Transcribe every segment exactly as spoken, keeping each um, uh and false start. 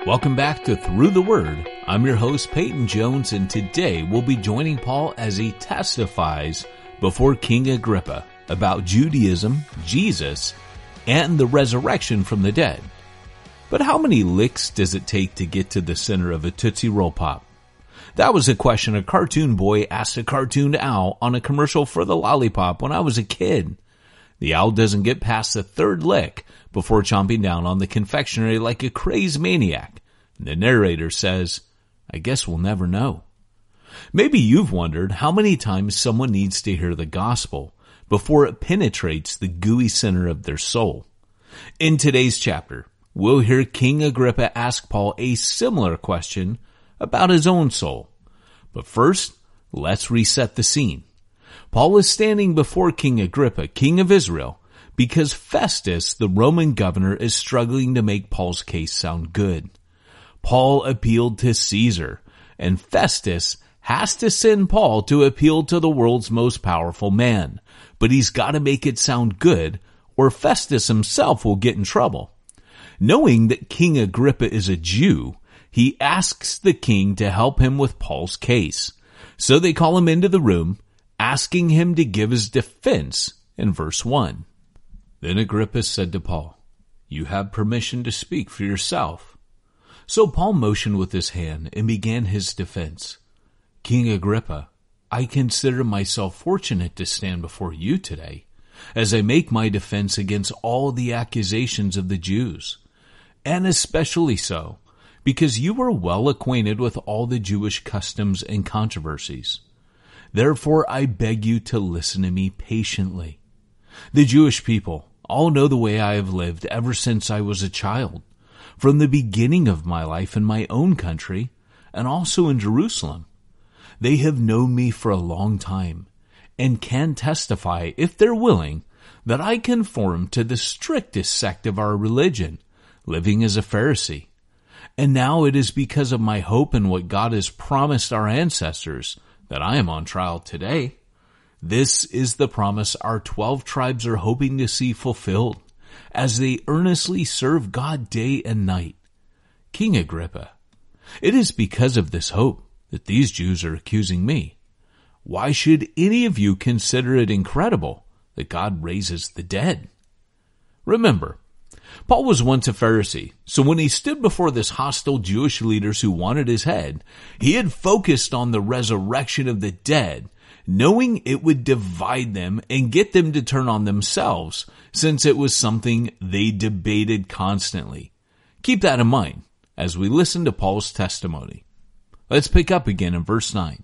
Welcome back to Through the Word. I'm your host, Peyton Jones, and today we'll be joining Paul as he testifies before King Agrippa about Judaism, Jesus, and the resurrection from the dead. But how many licks does it take to get to the center of a Tootsie Roll Pop? That was a question a cartoon boy asked a cartoon owl on a commercial for the lollipop when I was a kid. The owl doesn't get past the third lick before chomping down on the confectionery like a crazed maniac. And the narrator says, I guess we'll never know. Maybe you've wondered how many times someone needs to hear the gospel before it penetrates the gooey center of their soul. In today's chapter, we'll hear King Agrippa ask Paul a similar question about his own soul. But first, let's reset the scene. Paul is standing before King Agrippa, king of Israel, because Festus, the Roman governor, is struggling to make Paul's case sound good. Paul appealed to Caesar, and Festus has to send Paul to appeal to the world's most powerful man. But he's got to make it sound good, or Festus himself will get in trouble. Knowing that King Agrippa is a Jew, he asks the king to help him with Paul's case. So they call him into the room, asking him to give his defense in verse one. Then Agrippa said to Paul, You have permission to speak for yourself. So Paul motioned with his hand and began his defense. King Agrippa, I consider myself fortunate to stand before you today, as I make my defense against all the accusations of the Jews, and especially so, because you are well acquainted with all the Jewish customs and controversies. Therefore, I beg you to listen to me patiently. The Jewish people all know the way I have lived ever since I was a child, from the beginning of my life in my own country and also in Jerusalem. They have known me for a long time and can testify, if they're willing, that I conform to the strictest sect of our religion, living as a Pharisee. And now it is because of my hope in what God has promised our ancestors that I am on trial today. This is the promise our twelve tribes are hoping to see fulfilled as they earnestly serve God day and night. King Agrippa, it is because of this hope that these Jews are accusing me. Why should any of you consider it incredible that God raises the dead? Remember, Paul was once a Pharisee, so when he stood before this hostile Jewish leaders who wanted his head, he had focused on the resurrection of the dead, knowing it would divide them and get them to turn on themselves, since it was something they debated constantly. Keep that in mind as we listen to Paul's testimony. Let's pick up again in verse nine.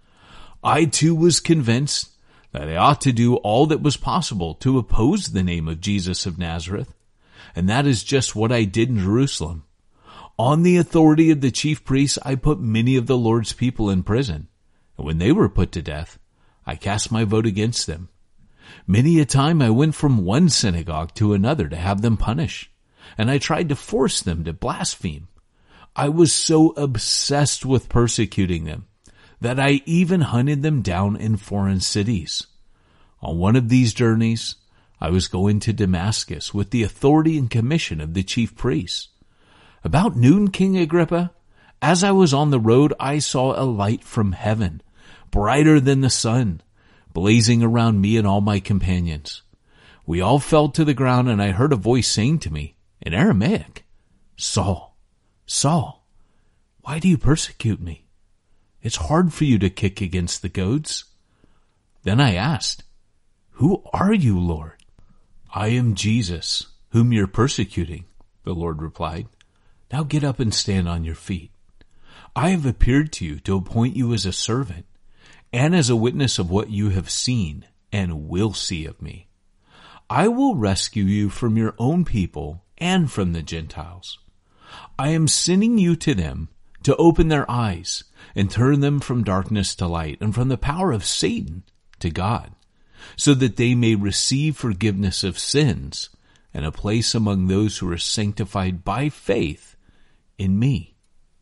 I too was convinced that I ought to do all that was possible to oppose the name of Jesus of Nazareth. And that is just what I did in Jerusalem. On the authority of the chief priests, I put many of the Lord's people in prison. And when they were put to death, I cast my vote against them. Many a time I went from one synagogue to another to have them punished, and I tried to force them to blaspheme. I was so obsessed with persecuting them that I even hunted them down in foreign cities. On one of these journeys, I was going to Damascus with the authority and commission of the chief priests. About noon, King Agrippa, as I was on the road, I saw a light from heaven, brighter than the sun, blazing around me and all my companions. We all fell to the ground, and I heard a voice saying to me in Aramaic, Saul, Saul, why do you persecute me? It's hard for you to kick against the goads. Then I asked, Who are you, Lord? I am Jesus, whom you're persecuting, the Lord replied. Now get up and stand on your feet. I have appeared to you to appoint you as a servant and as a witness of what you have seen and will see of me. I will rescue you from your own people and from the Gentiles. I am sending you to them to open their eyes and turn them from darkness to light and from the power of Satan to God, so that they may receive forgiveness of sins and a place among those who are sanctified by faith in me.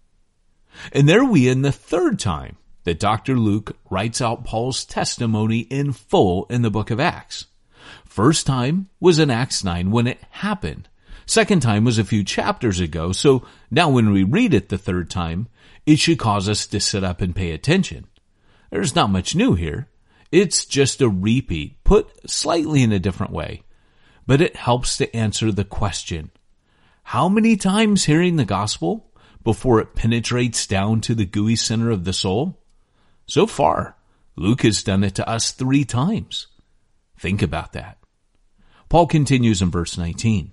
And there we end the third time that Doctor Luke writes out Paul's testimony in full in the book of Acts. First time was in Acts nine when it happened. Second time was a few chapters ago, so now when we read it the third time, it should cause us to sit up and pay attention. There's not much new here. It's just a repeat, put slightly in a different way. But it helps to answer the question, how many times hearing the gospel before it penetrates down to the gooey center of the soul? So far, Luke has done it to us three times. Think about that. Paul continues in verse nineteen.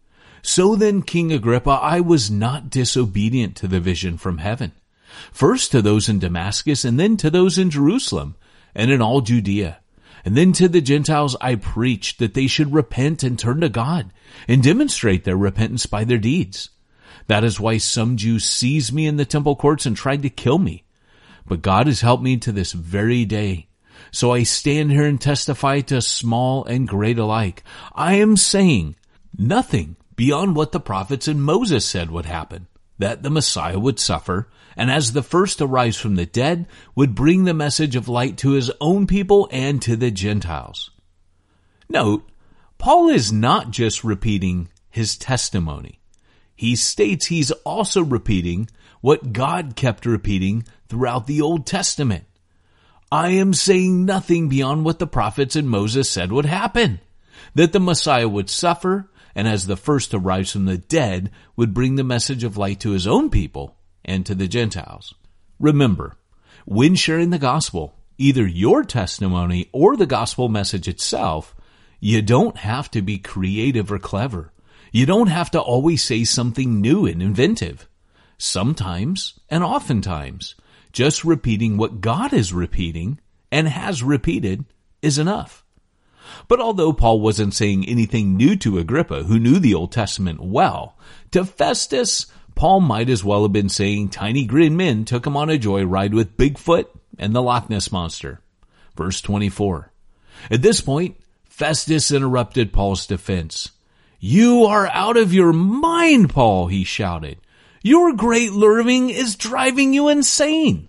So then, King Agrippa, I was not disobedient to the vision from heaven, first to those in Damascus, and then to those in Jerusalem, and in all Judea. And then to the Gentiles I preached that they should repent and turn to God, and demonstrate their repentance by their deeds. That is why some Jews seized me in the temple courts and tried to kill me. But God has helped me to this very day. So I stand here and testify to small and great alike. I am saying nothing beyond what the prophets and Moses said would happen, that the Messiah would suffer, and as the first to rise from the dead, would bring the message of light to his own people and to the Gentiles. Note, Paul is not just repeating his testimony. He states he's also repeating what God kept repeating throughout the Old Testament. I am saying nothing beyond what the prophets and Moses said would happen, that the Messiah would suffer, and as the first to rise from the dead, would bring the message of light to his own people and to the Gentiles. Remember, when sharing the gospel, either your testimony or the gospel message itself, you don't have to be creative or clever. You don't have to always say something new and inventive. Sometimes, and oftentimes, just repeating what God is repeating and has repeated is enough. But although Paul wasn't saying anything new to Agrippa, who knew the Old Testament well, to Festus, Paul might as well have been saying tiny green men took him on a joyride with Bigfoot and the Loch Ness Monster. Verse twenty-four. At this point, Festus interrupted Paul's defense. You are out of your mind, Paul, he shouted. Your great learning is driving you insane.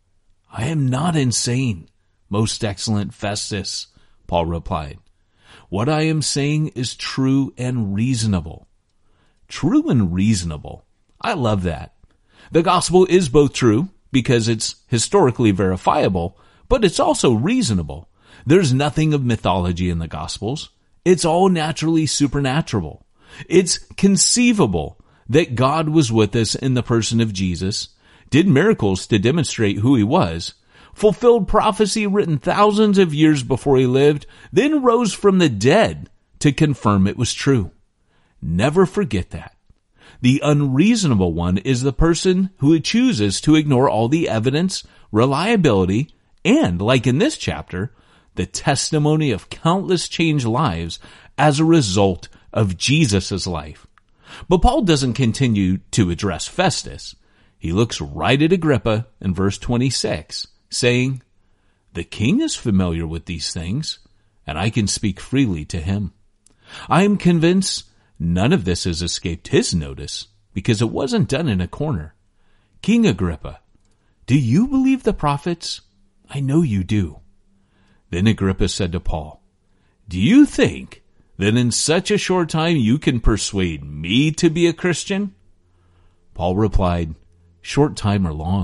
I am not insane, most excellent Festus, Paul replied. What I am saying is true and reasonable. True and reasonable. I love that. The gospel is both true because it's historically verifiable, but it's also reasonable. There's nothing of mythology in the gospels. It's all naturally supernatural. It's conceivable that God was with us in the person of Jesus, did miracles to demonstrate who he was, fulfilled prophecy written thousands of years before he lived, then rose from the dead to confirm it was true. Never forget that. The unreasonable one is the person who chooses to ignore all the evidence, reliability, and, like in this chapter, the testimony of countless changed lives as a result of Jesus' life. But Paul doesn't continue to address Festus. He looks right at Agrippa in verse twenty-six, saying, The king is familiar with these things, and I can speak freely to him. I am convinced none of this has escaped his notice, because it wasn't done in a corner. King Agrippa, do you believe the prophets? I know you do. Then Agrippa said to Paul, Do you think that in such a short time you can persuade me to be a Christian? Paul replied, Short time or long.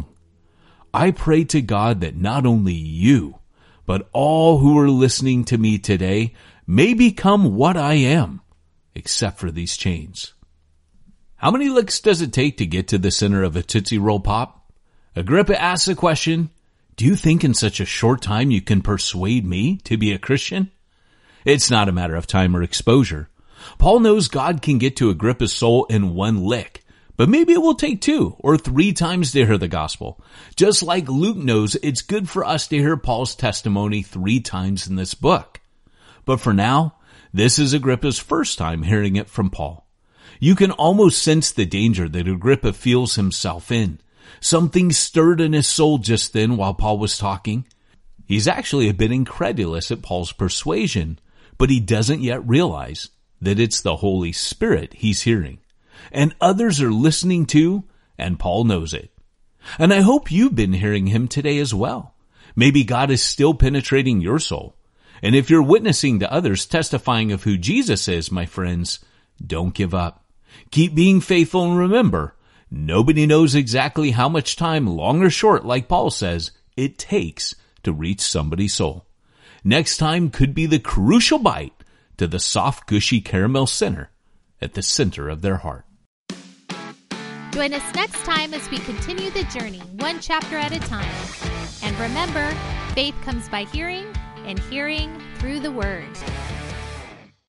I pray to God that not only you, but all who are listening to me today may become what I am, except for these chains. How many licks does it take to get to the center of a Tootsie Roll Pop? Agrippa asks the question, Do you think in such a short time you can persuade me to be a Christian? It's not a matter of time or exposure. Paul knows God can get to Agrippa's soul in one lick, but maybe it will take two or three times to hear the gospel. Just like Luke knows it's good for us to hear Paul's testimony three times in this book. But for now, this is Agrippa's first time hearing it from Paul. You can almost sense the danger that Agrippa feels himself in. Something stirred in his soul just then while Paul was talking. He's actually a bit incredulous at Paul's persuasion, but he doesn't yet realize that it's the Holy Spirit he's hearing. And others are listening too, and Paul knows it. And I hope you've been hearing him today as well. Maybe God is still penetrating your soul. And if you're witnessing to others, testifying of who Jesus is, my friends, don't give up. Keep being faithful and remember, nobody knows exactly how much time, long or short, like Paul says, it takes to reach somebody's soul. Next time could be the crucial bite to the soft, gushy caramel center at the center of their heart. Join us next time as we continue the journey, one chapter at a time. And remember, faith comes by hearing, and hearing through the Word.